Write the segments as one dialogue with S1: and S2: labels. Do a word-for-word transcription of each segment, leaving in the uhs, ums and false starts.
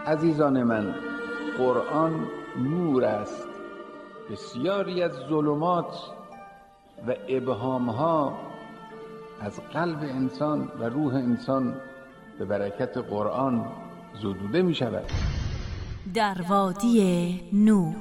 S1: عزیزان من، قرآن نور است. بسیاری از ظلمات و ابهامها از قلب انسان و روح انسان به برکت قرآن زدوده می شود.
S2: در وادی نور.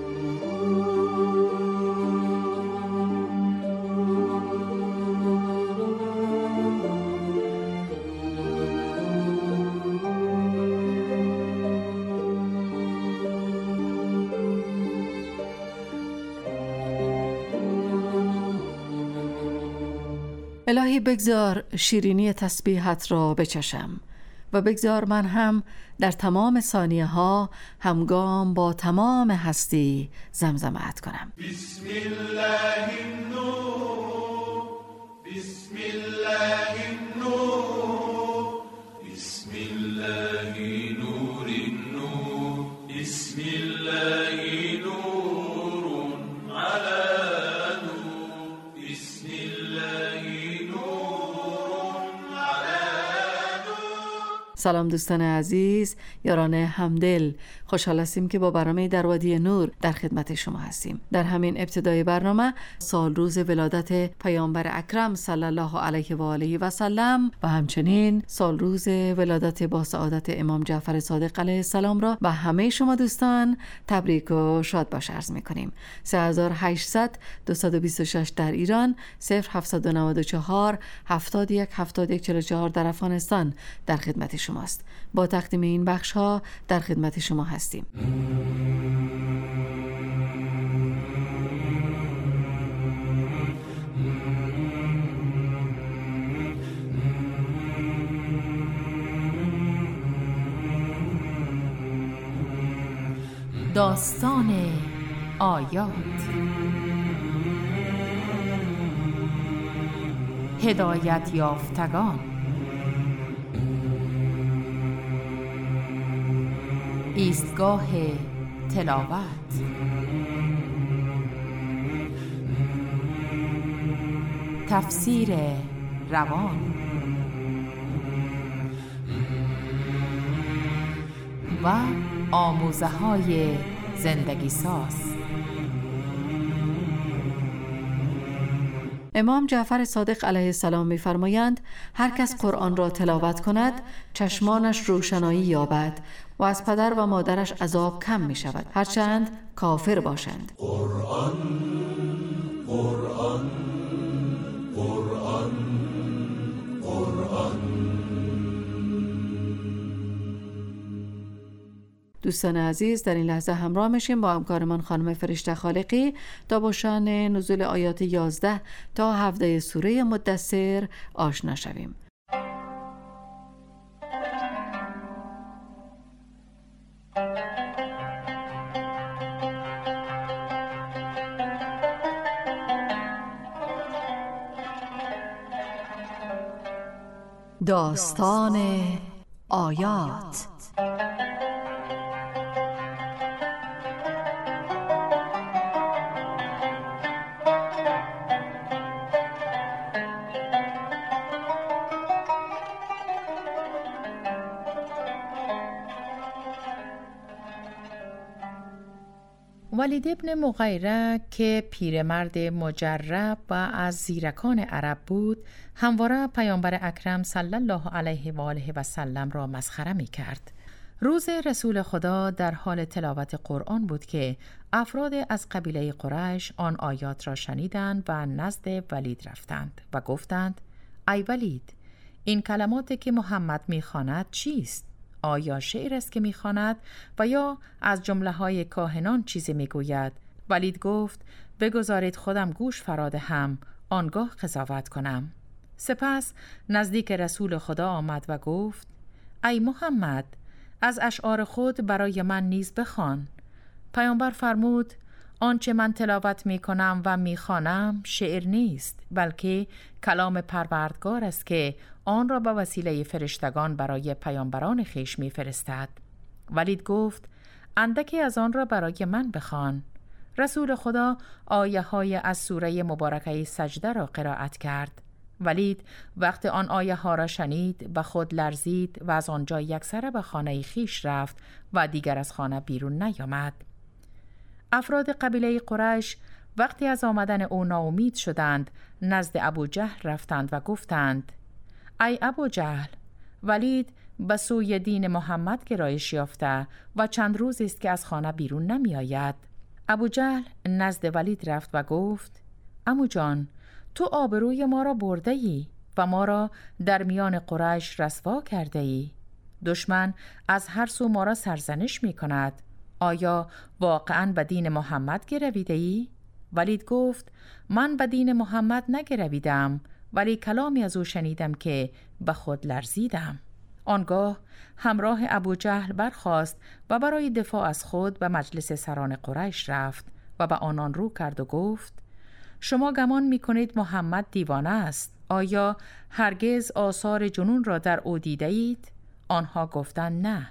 S3: الهی بگذار شیرینی تسبیحت را بچشم و بگذار من هم در تمام ثانیه ها همگام با تمام هستی زمزمت کنم.
S4: بسم الله النور، بسم الله النور، بسم الله نور النور، بسم الله نور على نور، بسم الله
S3: سلام دوستان عزیز، یاران همدل، خوشحال هستیم که با برنامه در وادی نور در خدمت شما هستیم. در همین ابتدای برنامه سال روز ولادت پیامبر اکرم صلی الله علیه و آله و سلم و همچنین سال روز ولادت با سعادت امام جعفر صادق علیه السلام را به همه شما دوستان تبریک و شاد باش عرض می‌کنیم. سه هزار و هشتصد دویست و بیست و شش در ایران، صفر هفتصد و نود و چهار هفتاد و یک هفتاد و یک چهل و چهار در افغانستان در خدمت شما است. با تقدیم این بخش ها در خدمت شما هستیم.
S2: داستان آیات. هدایت یافتگان. ایستگاه تلاوت. تفسیر روان و آموزه های زندگی ساز.
S3: امام جعفر صادق علیه السلام می‌فرمایند هر کس قرآن را تلاوت کند چشمانش روشنایی یابد و از پدر و مادرش عذاب کم می شود، هرچند کافر باشند.
S4: قرآن قرآن قرآن قرآن.
S3: دوستان عزیز، در این لحظه همراه میشیم با همکارمان خانم فرشته خالقی تا با شأن نزول آیات یازده تا هفده سوره مدثر آشنا شویم. داستان آیات.
S5: ولید ابن مغیره که پیرمرد مجرب و از زیرکان عرب بود، همواره پیامبر اکرم صلی الله علیه و آله و سلم را مسخره می کرد. روز رسول خدا در حال تلاوت قرآن بود که افراد از قبیله قریش آن آیات را شنیدند و نزد ولید رفتند و گفتند: ای ولید، این کلماتی که محمد می خواند چیست؟ آیا شعر است که می‌خواند و یا از جمله‌های کاهنان چیزی می‌گوید؟ ولید گفت: بگذارید خودم گوش فراده هم آنگاه قضاوت کنم. سپس نزدیک رسول خدا آمد و گفت: ای محمد، از اشعار خود برای من نیز بخوان. پیامبر فرمود: آنچه من تلاوت می‌کنم و می‌خوانم شعر نیست، بلکه کلام پروردگار است که آن را به وسیله فرشتگان برای پیامبران خویش می‌فرستد. ولید گفت: اندکی از آن را برای من بخوان. رسول خدا آیه های از سوره مبارکه سجده را قرائت کرد. ولید وقت آن آیه ها را شنید و خود لرزید و از آنجا یکسره به خانه خیش رفت و دیگر از خانه بیرون نیامد. افراد قبیله قریش وقتی از آمدن او ناامید شدند، نزد ابو جهل رفتند و گفتند: ای ابو جهل، ولید به سوی دین محمد گرایش یافته و چند روزی است که از خانه بیرون نمی آید. ابو جهل نزد ولید رفت و گفت: عمو جان، تو آبروی ما را برده ای و ما را در میان قریش رسوا کرده ای. دشمن از هر سو ما را سرزنش می کند. آیا واقعاً به دین محمد گرویده ای؟ ولید گفت: من به دین محمد نگرویدم، ولی کلامی از او شنیدم که به خود لرزیدم. آنگاه همراه ابو جهل برخاست و برای دفاع از خود به مجلس سران قریش رفت و به آنان رو کرد و گفت: شما گمان می کنید محمد دیوانه است. آیا هرگز آثار جنون را در او دیده اید؟ آنها گفتند نه.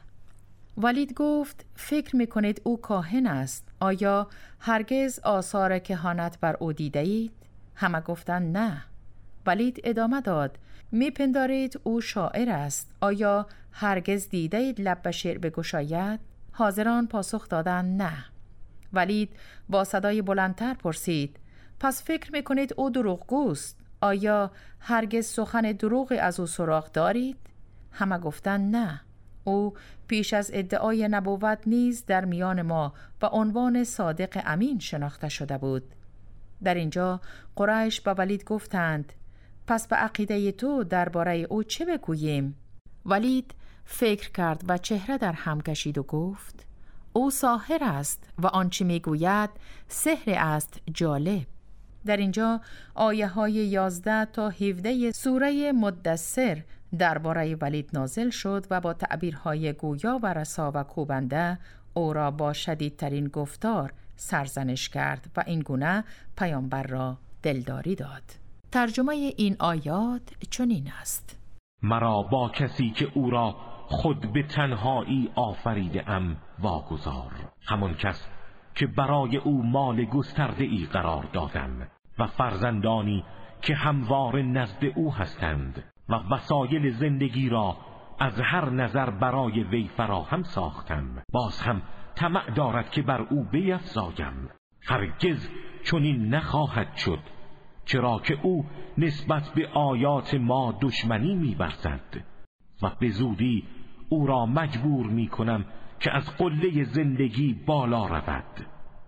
S5: ولید گفت: فکر می کنید او کاهن است. آیا هرگز آثار کهانت بر او دیده اید؟ همه گفتند نه. ولید ادامه داد: می پندارید او شاعر است. آیا هرگز دیده اید لب به شعر بگشاید؟ حاضران پاسخ دادند نه. ولید با صدای بلندتر پرسید: پس فکر می کنید او دروغگوست؟ آیا هرگز سخن دروغی از او سراغ دارید؟ همه گفتند نه. او پیش از ادعای نبوت نیز در میان ما به عنوان صادق امین شناخته شده بود. در اینجا قریش به ولید گفتند: پس به عقیده تو درباره او چه بگوییم؟ ولید فکر کرد و چهره در هم کشید و گفت: او ساحر است و آنچه میگوید سحر است جالب. در اینجا آیه های یازده تا هفده سوره مدثر درباره ولید نازل شد و با تعبیرهای گویا و رسا و کوبنده او را با شدیدترین گفتار سرزنش کرد و این گونه پیامبر را دلداری داد. ترجمه این آیات چنین است:
S6: مرا با کسی که او را خود به تنهایی آفریده ام واگذار، همون کس که برای او مال گسترده ای قرار دادم و فرزندانی که هموار نزد او هستند و وسایل زندگی را از هر نظر برای وی فراهم ساختم. باز هم طمع دارد که بر او بیفزایم. هرگز چنین نخواهد شد، چرا که او نسبت به آیات ما دشمنی می‌ورزد و به زودی او را مجبور می‌کنم که از قله زندگی بالا رود،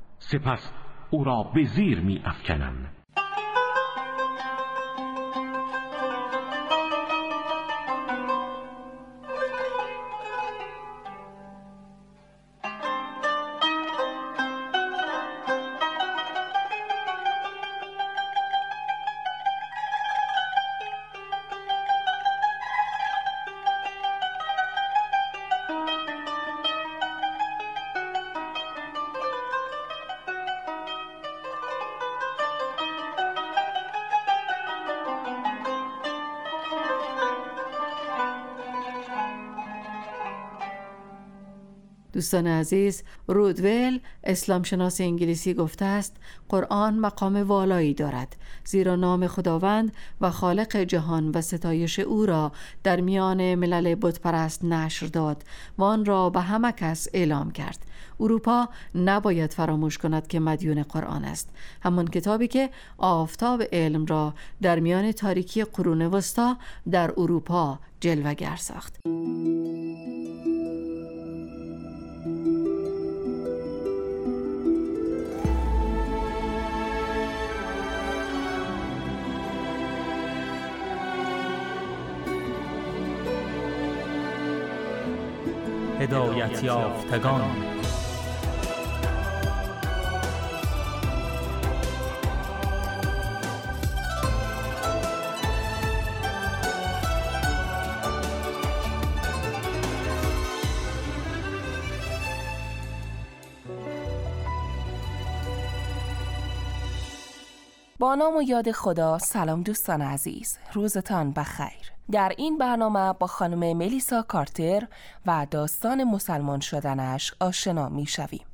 S6: سپس او را به زیر می‌افکنم.
S3: دوستان عزیز، رودول اسلام شناس انگلیسی گفته است قرآن مقام والایی دارد، زیرا نام خداوند و خالق جهان و ستایش او را در میان ملل بتپرست نشر داد و آن را به همه کس اعلام کرد. اروپا نباید فراموش کند که مدیون قرآن است، همان کتابی که آفتاب علم را در میان تاریکی قرون وسطا در اروپا جلوه‌گر ساخت.
S7: هدایت یافتگان.
S8: با نام و یاد خدا. سلام دوستان عزیز، روزتان بخیر. در این برنامه با خانم ملیسا کارتر و داستان مسلمان شدنش آشنا می شویم.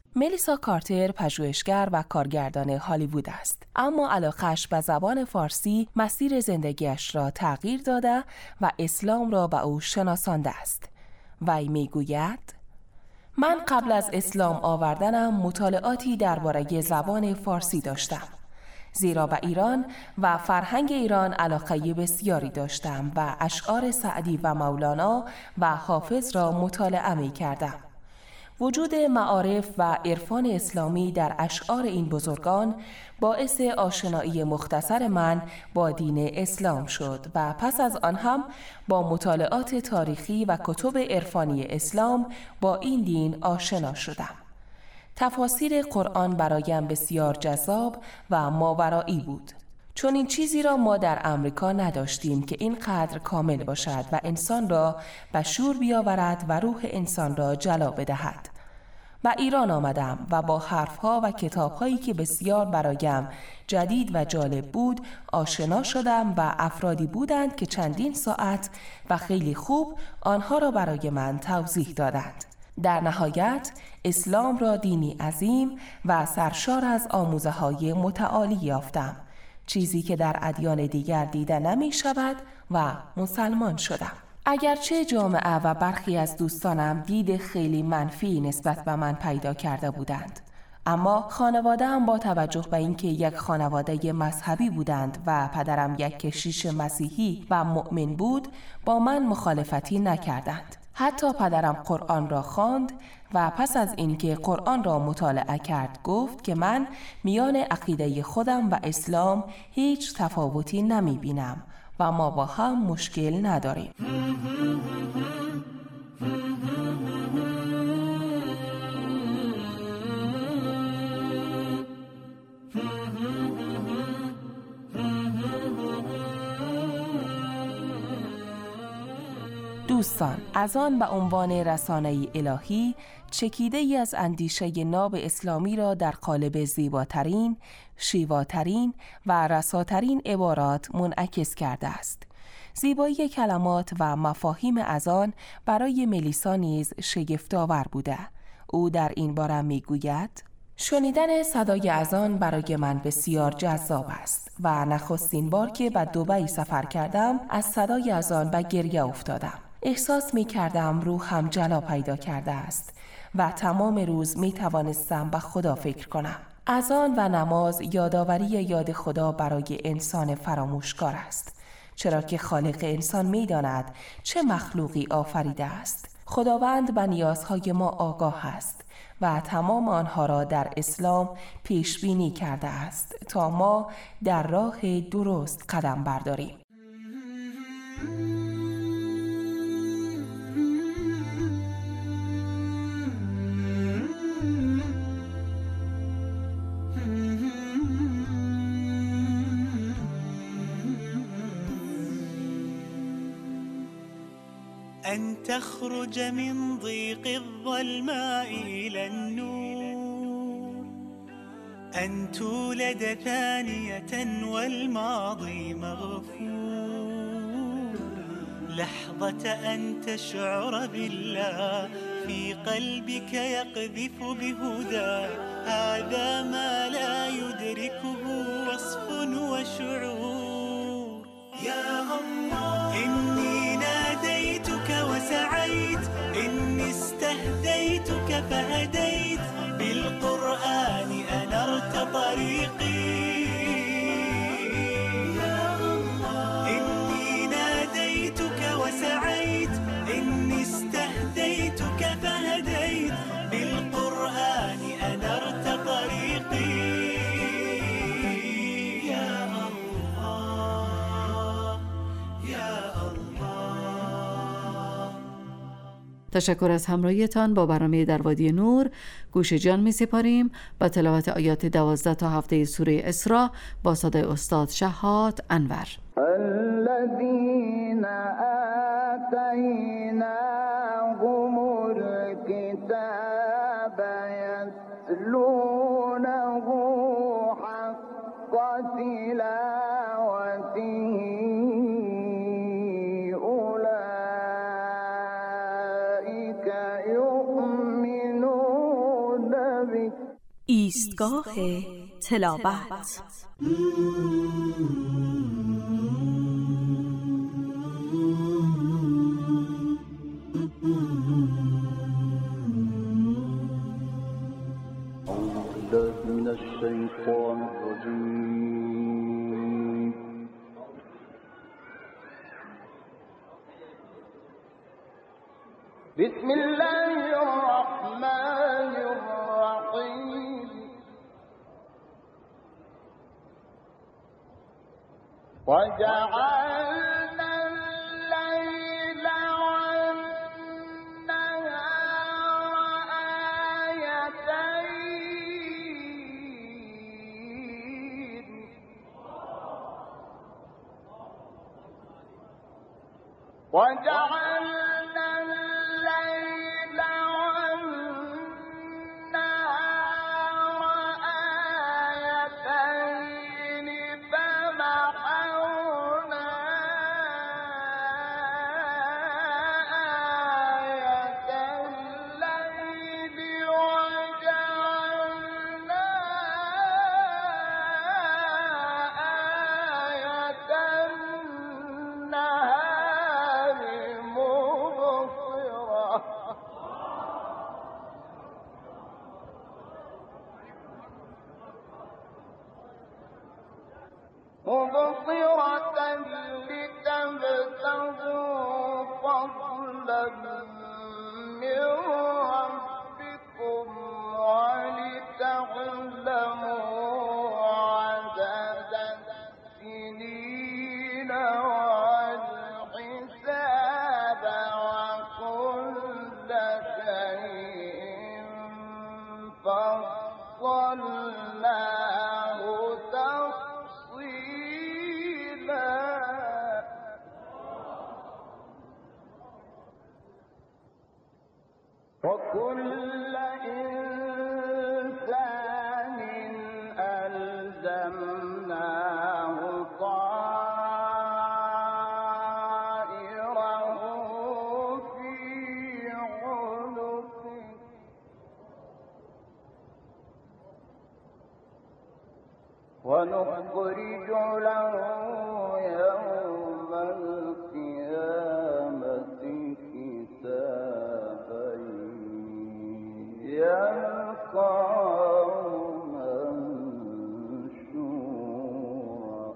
S8: ملیسا کارتر پژوهشگر و کارگردان هالیوود است، اما علاقه‌اش به زبان فارسی مسیر زندگیش را تغییر داده و اسلام را به او شناسانده است. وی میگوید: من قبل از اسلام آوردنم مطالعاتی درباره زبان فارسی داشتم، زیرا به ایران و فرهنگ ایران علاقه بسیاری داشتم و اشعار سعدی و مولانا و حافظ را مطالعه می کردم. وجود معارف و عرفان اسلامی در اشعار این بزرگان باعث آشنایی مختصر من با دین اسلام شد و پس از آن هم با مطالعات تاریخی و کتب عرفانی اسلام با این دین آشنا شدم. تفاسیر قرآن برایم بسیار جذاب و ماورایی بود، چون این چیزی را ما در امریکا نداشتیم که اینقدر کامل باشد و انسان را به شور بیاورد و روح انسان را جلا بدهد. به ایران آمدم و با حرفها و کتابهایی که بسیار برایم جدید و جالب بود آشنا شدم و افرادی بودند که چندین ساعت و خیلی خوب آنها را برای من توضیح دادند. در نهایت اسلام را دینی عظیم و سرشار از آموزه‌های متعالی یافتم، چیزی که در ادیان دیگر دیده نمی شود و مسلمان شدم. اگرچه جامعه و برخی از دوستانم دید خیلی منفی نسبت به من پیدا کرده بودند، اما خانواده‌ام با توجه به اینکه یک خانواده مذهبی بودند و پدرم یک کشیش مسیحی و مؤمن بود، با من مخالفتی نکردند. حتی پدرم قرآن را خواند و پس از اینکه قرآن را مطالعه کرد گفت که من میان عقیده خودم و اسلام هیچ تفاوتی نمی بینم و ما با هم مشکل نداریم. دوستان، از آن به عنوان رسانه الهی چکیده ای از اندیشه ناب اسلامی را در قالب زیباترین، شیواترین و رساترین عبارات منعکس کرده است. زیبایی کلمات و مفاهیم از آن برای ملیسا نیز شگفت‌آور بوده. او در این باره میگوید: شنیدن صدای اذان برای من بسیار جذاب است و نخستین بار که به دبی سفر کردم از صدای اذان به گریه افتادم. احساس می کردم روحم جلا پیدا کرده است و تمام روز می توانستم به خدا فکر کنم. اذان و نماز یادآوری یاد خدا برای انسان فراموشکار است، چرا که خالق انسان می داند چه مخلوقی آفریده است. خداوند به نیازهای ما آگاه است و تمام آنها را در اسلام پیش بینی کرده است تا ما در راه درست قدم برداریم.
S9: أن تخرج من ضيق الظلماء إلى النور، أن تولد ثانية والماضي مغفور، لحظة أن تشعر بالله في قلبك يقذف بهدى، هذا ما لا يدركه وصف وشعور. يا الله إني ناديتك وسعيت، إني استهديتك فهديت، بالقرآن أنرت طريقي. يا الله إني ناديتك وسعيت، إني استهديتك فهديت، بالقرآن أنرت طريقي. يا الله يا
S3: تشکر از همراهیتان با برنامه در وادی نور. گوش جان می سپاریم با تلاوت آیات دوازده تا هفده سوره اسراء با صدای استاد شهاد انور.
S10: الذين آتيناهم الكتاب يتلونه حق تلاوته يؤمنون به
S11: ایستگاه تلاوت.
S10: من الشيطان الرجيم. بسم الله الرحمن الرحيم. وجعلنا الليل والنهار آيتين وجعلنا الليل والنهار آيتين فمحونا آية الليل وجعلنا آية النهار مبصرة مبصرة لتبتغوا فضلا من ربكم ولتعلموا عدد السنين والحساب وكل شيء فصلناه تفصيلا. وكل إنسان ألزمناه طائره في عنقه ونخرج له يوم القيامة كتابا يلقاه منشورا.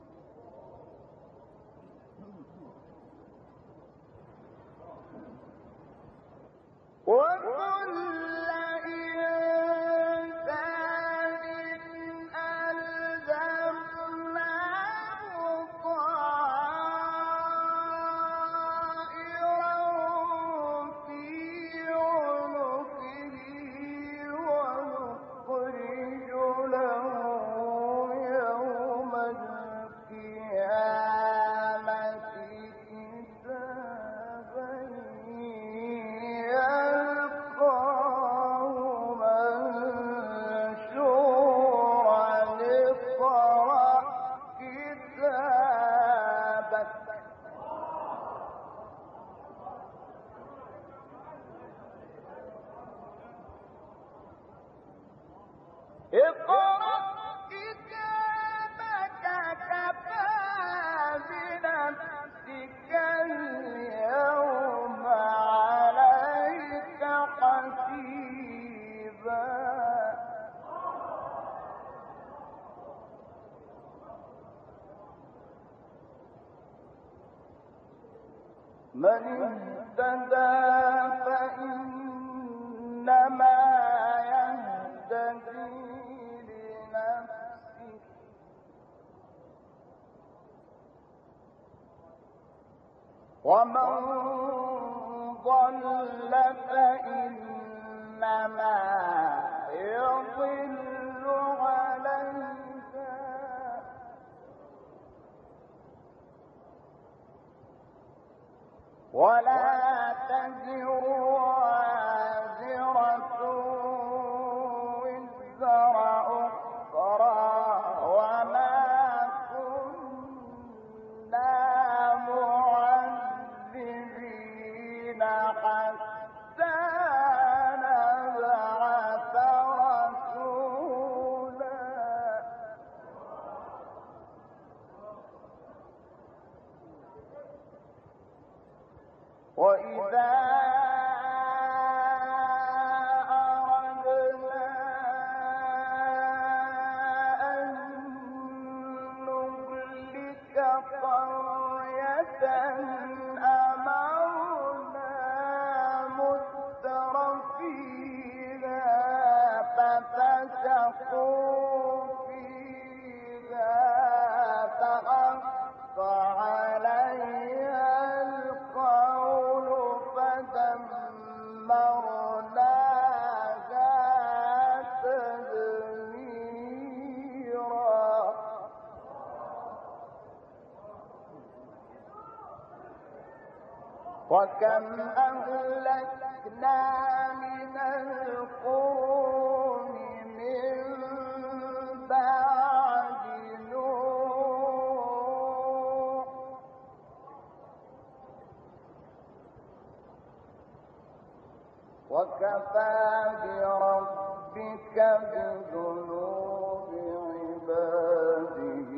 S10: وكل إنسان ألزمناه طائره في عنقه ونخرج له يوم القيامة كتابا يلقاه منشورا. اقرأ كتابك اقرأ كتابك كفى بنفسك اليوم عليك حسيبا. من اهتدى فإنما يهتدي لنفسه ومن ضل فإنما يضل عليها ولا تزر وازرة وزر أخرى وما كنا معذبين حتى نبعث رسولا. وإذا وكم أهلكنا من القرون من بعد نوح وكفى بربك بذنوب عباده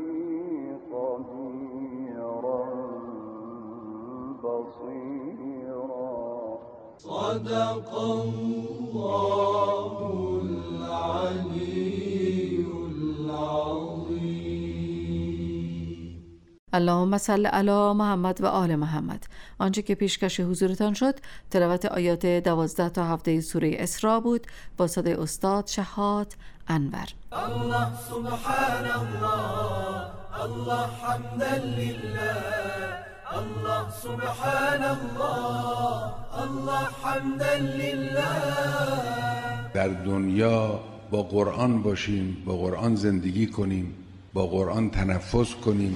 S10: خبيرا بصيرا.
S4: صدق الله العلي العظيم.
S3: اللهم صل علی محمد و آل محمد. آنچه که پیشکش حضورتان شد تلاوت آیات دوازده تا هفده سوره اسراء بود با صدای استاد شهاد انور.
S9: الله سبحان الله، الله حمدا لله، الله سبحان الله، الله حمدا لله.
S1: در دنیا با قرآن باشیم، با قرآن زندگی کنیم، با قرآن تنفس کنیم.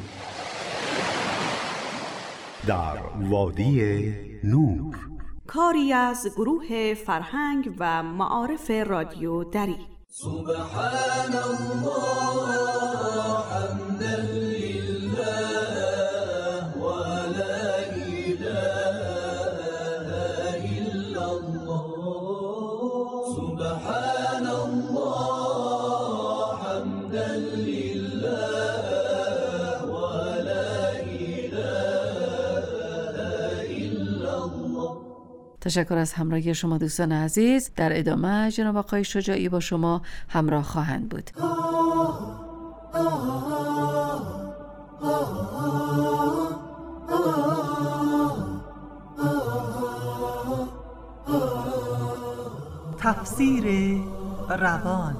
S12: در وادی نور،
S11: کاری از گروه فرهنگ و معارف رادیو دری.
S9: سبحان الله حمدا لله و لا اله الا الله. سبحان الله حمدا لله و لا اله الا الله.
S3: تشکر از همراهی شما دوستان عزیز. در ادامه جناب آقای شجاعی با شما همراه خواهند بود.
S13: تفسیر روان.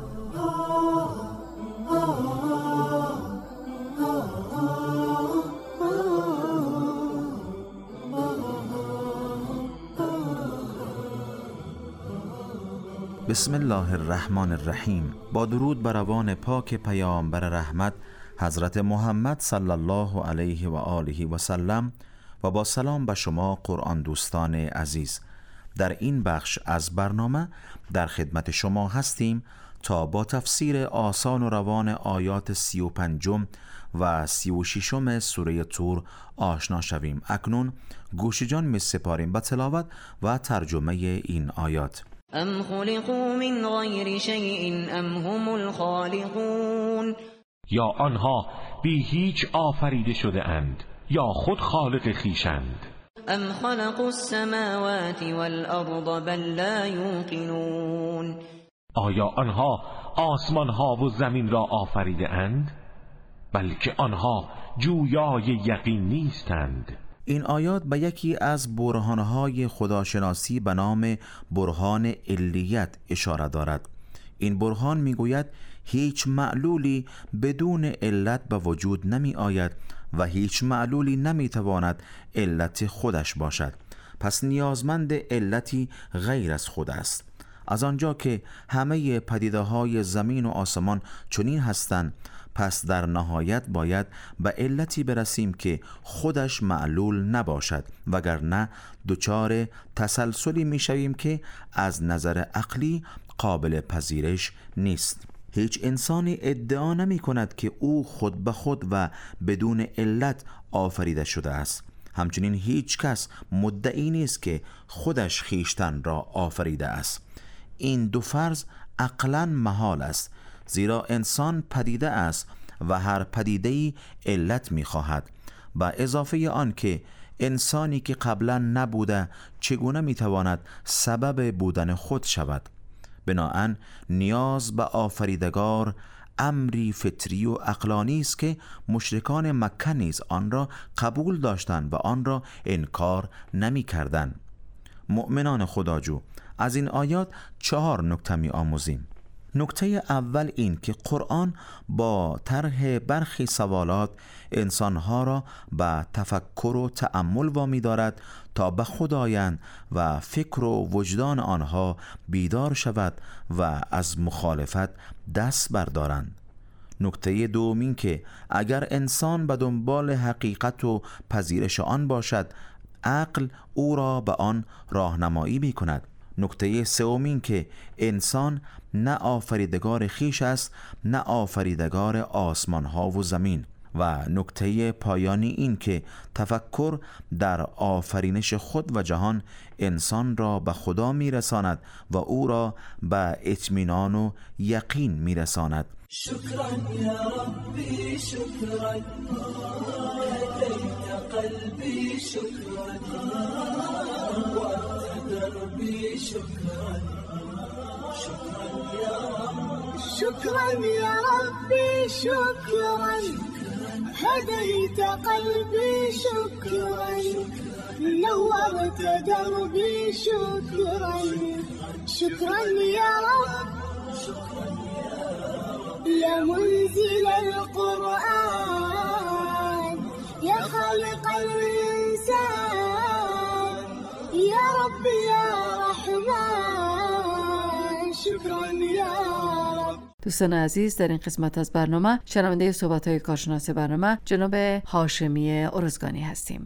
S14: بسم الله الرحمن الرحیم. با درود بر روان پاک پیامبر رحمت حضرت محمد صلی الله علیه و آله و سلم و با سلام به شما قرآن دوستان عزیز. در این بخش از برنامه در خدمت شما هستیم تا با تفسیر آسان و روان آیات سی و پنجم و سی و ششم سوره طور آشنا شویم. اکنون گوش جان می سپاریم به تلاوت و ترجمه این آیات.
S15: ام خلقوا من غیر شیء ام هم الخالقون.
S6: یا آنها بی هیچ آفریده شده اند یا خود خالق خویشند.
S15: ام خلقوا السماوات والارض بل لا یوقنون.
S6: آیا آنها آسمان ها و زمین را آفریده اند بلکه آنها جویای یقین نیستند.
S14: این آیات به یکی از برهانهای خداشناسی به نام برهان علیت اشاره دارد. این برهان میگوید هیچ معلولی بدون علت به وجود نمی آید و هیچ معلولی نمی تواند علت خودش باشد، پس نیازمند علتی غیر از خود است. از آنجا که همه پدیده های زمین و آسمان چنین هستند، پس در نهایت باید به علتی برسیم که خودش معلول نباشد، وگرنه دچار تسلسلی می شویم که از نظر عقلی قابل پذیرش نیست. هیچ انسانی ادعا نمی کند که او خود به خود و بدون علت آفریده شده است. همچنین هیچ کس مدعی نیست که خودش خیشتن را آفریده است. این دو فرض عقلاً محال است، زیرا انسان پدیده است و هر پدیده‌ای علت می‌خواهد. با اضافه آن که انسانی که قبلا نبوده چگونه میتواند سبب بودن خود شود؟ بناهن نیاز به آفریدگار امری فطری و عقلانی است که مشرکان مکه نیز آن را قبول داشتند و آن را انکار نمی کردند. مؤمنان خداجو، از این آیات چهار نکته می آموزیم. نکته اول این که قرآن با طرح برخی سوالات انسانها را به تفکر و تأمل وامی دارد تا به خدایند و فکر و وجدان آنها بیدار شود و از مخالفت دست بردارند. نکته دوم این که اگر انسان به دنبال حقیقت و پذیرش آن باشد، عقل او را به آن راهنمایی می کند. نکته سوم این که انسان نه آفریدگار خیش است، نه آفریدگار آسمان ها و زمین. و نکته پایانی این که تفکر در آفرینش خود و جهان انسان را به خدا میرساند و او را به اطمینان و یقین میرساند.
S9: شکرا یا ربی شکرا هدیت قلبی شکرا وقت دربی شکرا شکرا یا رب
S16: شکرا یا ربی شکرا هديت قلبي شكرا نورت دربي شكرا شكرا يا رب يا منزل القرآن يا خالق الإنسان يا رب يا رحمن شكرا يا رب.
S3: دوستان عزیز، در این قسمت از برنامه شنونده صحبت‌های کارشناس برنامه جناب هاشمی ارزگانی هستیم.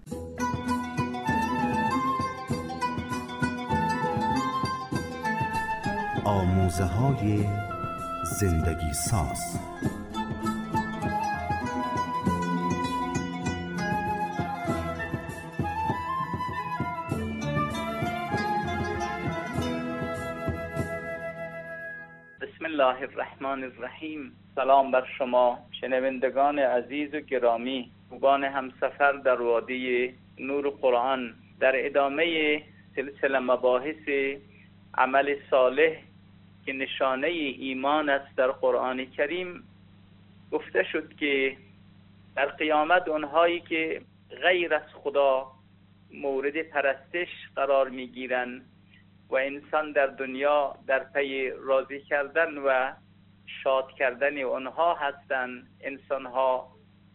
S12: آموزه‌های زندگی ساز.
S17: بسم الله الرحمن الرحیم. سلام بر شما شنوندگان عزیز و گرامی، خوبان همسفر در وادی نور قرآن. در ادامه سلسله مباحث عمل صالح که نشانه ایمان است در قرآن کریم، گفته شد که در قیامت اونهایی که غیر از خدا مورد پرستش قرار میگیرند و انسان در دنیا در پی راضی کردن و شاد کردن اونها هستند، انسانها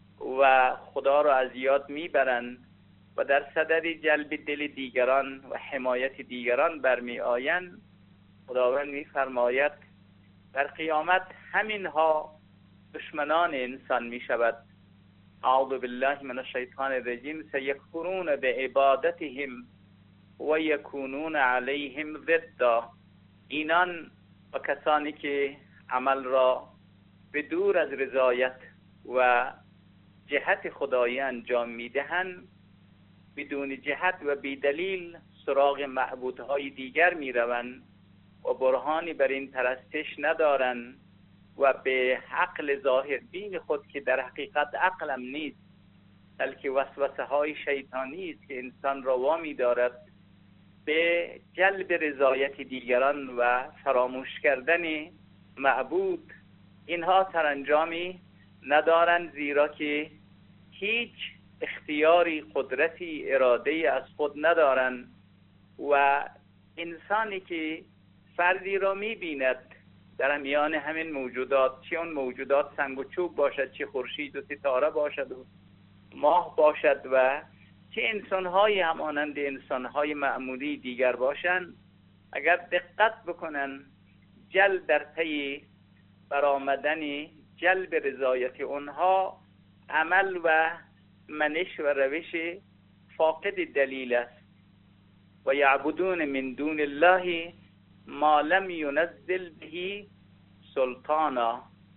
S17: و خدا را از یاد میبرند و در صدد جلب دل دیگران و حمایت دیگران برمی آیند. خداوند میفرماید در قیامت همینها دشمنان انسان می شود. اعوذ بالله من الشیطان الرجیم. سیکفرون بعبادتهم و یکونون علیهم ضدا. اینان و کسانی که عمل را به دور از رضایت و جهت خدایی انجام میدهند، بدون جهت و بدلیل سراغ معبودهای دیگر میروند و برهانی بر این پرستش ندارند و به عقل ظاهر بین خود که در حقیقت عقلم نیست بلکه وسوسه های شیطانی است که انسان را وامی دارد به جلب رضایت دیگران و فراموش کردن معبود، اینها سرانجامی ندارند، زیرا که هیچ اختیاری، قدرتی، اراده از خود ندارند. و انسانی که فردی را می‌بیند در میان همین موجودات، چه اون موجودات سنگ و چوب باشد، چه خورشید و ستاره باشد و ماه باشد و چه انسان‌های همانند انسان‌های معمولی دیگر باشند، اگر دقت بکنن جلب در پی برآمدن جلب رضایت اونها عمل و منش و روش فاقد دلیل است. و یعبدون من دون الله ما لم ینزل به سلطانا.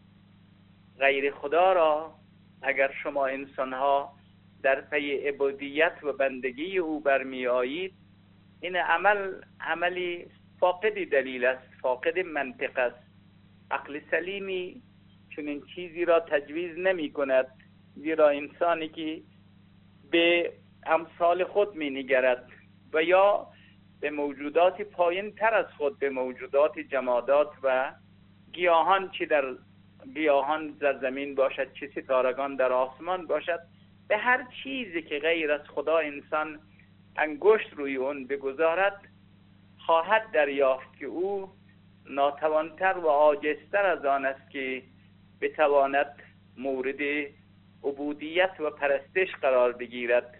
S17: غیر خدا را اگر شما انسان‌ها در پی عبودیت و بندگی او برمی آیید، این عمل عملی فاقد دلیل است، فاقد منطق است. عقل سلیمی چنین چیزی را تجویز نمی کند، زیرا انسانی که به امثال خود می نگرد و یا به موجودات پایین تر از خود، به موجودات جمادات و گیاهان، چی در گیاهان در زمین باشد چه ستارگان در آسمان باشد، به هر چیزی که غیر از خدا انسان انگشت روی اون بگذارد خواهد دریافت که او ناتوانتر و عاجزتر از آن است که بتواند مورد عبودیت و پرستش قرار بگیرد.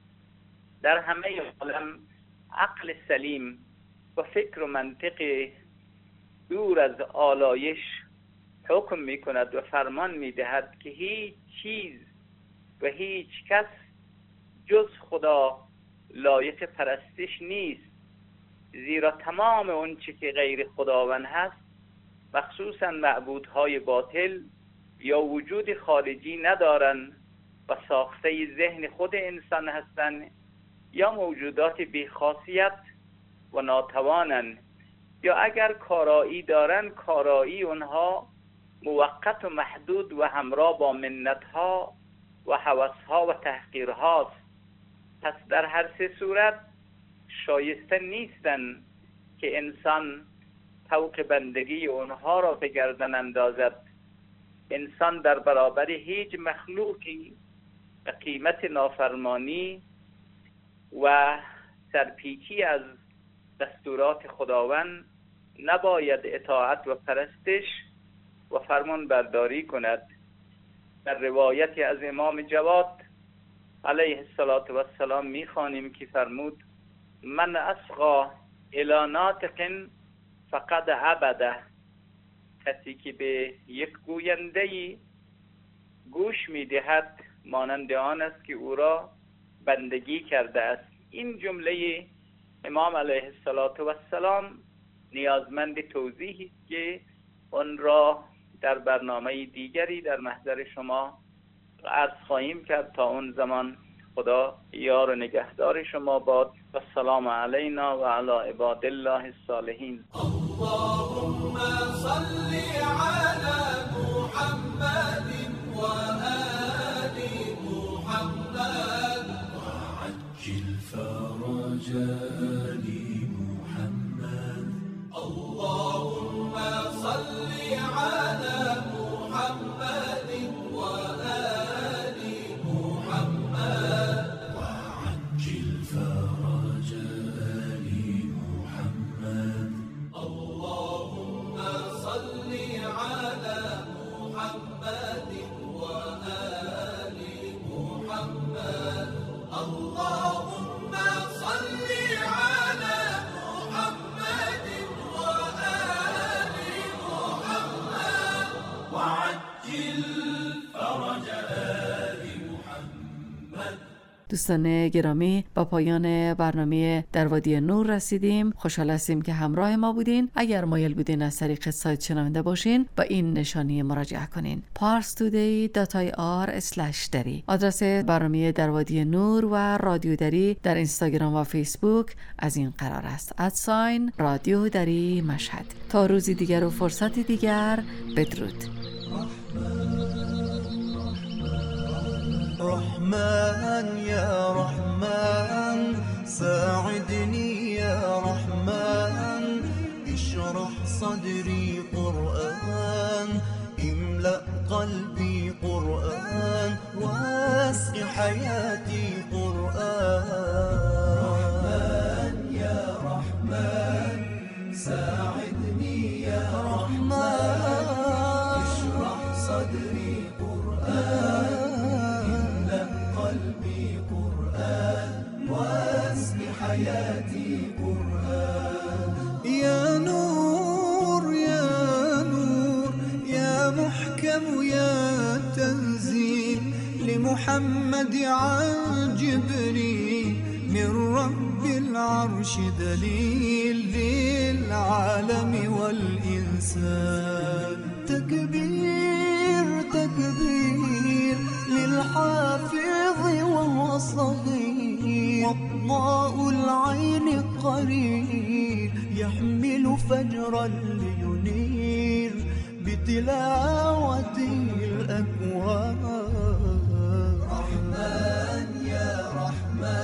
S17: در همه عالم عقل سلیم و فکر و منطق دور از آلایش حکم می کند و فرمان می دهد که هیچ چیز و هیچ کس جز خدا لایق پرستش نیست، زیرا تمام اون چی که غیر خداوند هست، مخصوصا معبودهای باطل یا وجود خارجی ندارن و ساخته ذهن خود انسان هستند یا موجودات بیخاصیت و ناتوانن، یا اگر کارایی دارن کارایی اونها موقت و محدود و همراه با منتها و هوسها و تحقیرهاست. پس در هر سه صورت شایسته نیستن که انسان طوق بندگی اونها را به گردن اندازد. انسان در برابر هیچ مخلوقی به قیمت نافرمانی و سرپیچی از دستورات خداوند نباید اطاعت و پرستش و فرمان برداری کند. در روایتی از امام جواد علیه السلام می‌خوانیم که فرمود: من اصغا الی ناطق فقد عبده. کسی که به یک گوینده‌ای گوش می‌دهد مانند آن است که او را بندگی کرده است. این جمله امام علیه السلام نیازمند توضیحی است که آن را در برنامه دیگری در محضر شما عرض خواهیم کرد. تا اون زمان خدا یار و نگهدار شما باد و سلام علینا و علی عباد الله الصالحین.
S9: اللهم صل علی محمد و آل محمد وعجل فرج آل محمد. اللهم صل علی محمد و آل محمد وعجل فرج آل محمد. اللهم صل على محمد وآل محمد. اللهم صل على محمد وآل محمد وعجل فرج آل محمد.
S3: دوستان گرامی، با پایان برنامه در وادی نور رسیدیم. خوشحال هستیم که همراه ما بودین. اگر مایل بودین از طریق سایت شنونده باشین با این نشانی مراجعه کنین: پارس تودی دات آی آر اسلش دری. آدرس برنامه در وادی نور و رادیو دری در اینستاگرام و فیسبوک از این قرار است: ادساین رادیو دری مشهد. تا روزی دیگر و فرصتی دیگر، بدرود.
S9: رحمن يا رحمن ساعدني يا رحمن اشرح صدري قرآن املأ قلبي قرآن واسق حياتي قرآن. رحمن يا رحمن ساعدني يا رحمن اشرح صدري قرآن قلبي قرآن واسق حياتي قرآن. يا نور يا نور يا محكم يا تنزيل لمحمد عن جبريل من رب العرش دليل للعالم والإنسان. تكبير تكبير للحافظ وهو صغير وضاء العين قرير يحمل فجرا لينير بتلاوته الأكوان. رحمن يا رحمن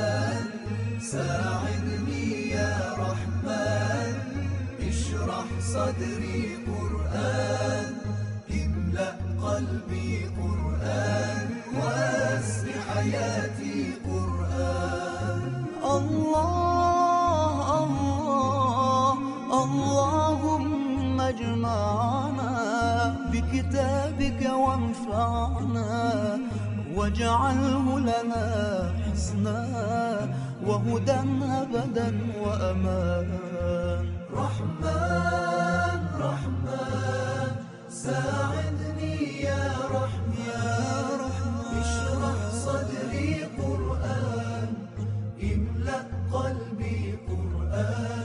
S9: ساعدني يا رحمن اشرح صدري قرآن املأ قلبي قرآن واسر حياتي قرآن الله الله اللهم اجمعنا بكتابك وانفعنا واجعله لنا حسنا وهدى أبدا وأمان رحمن رحمن ساعدني يا رحمن اشرح صدري قرآن املأ قلبي قرآن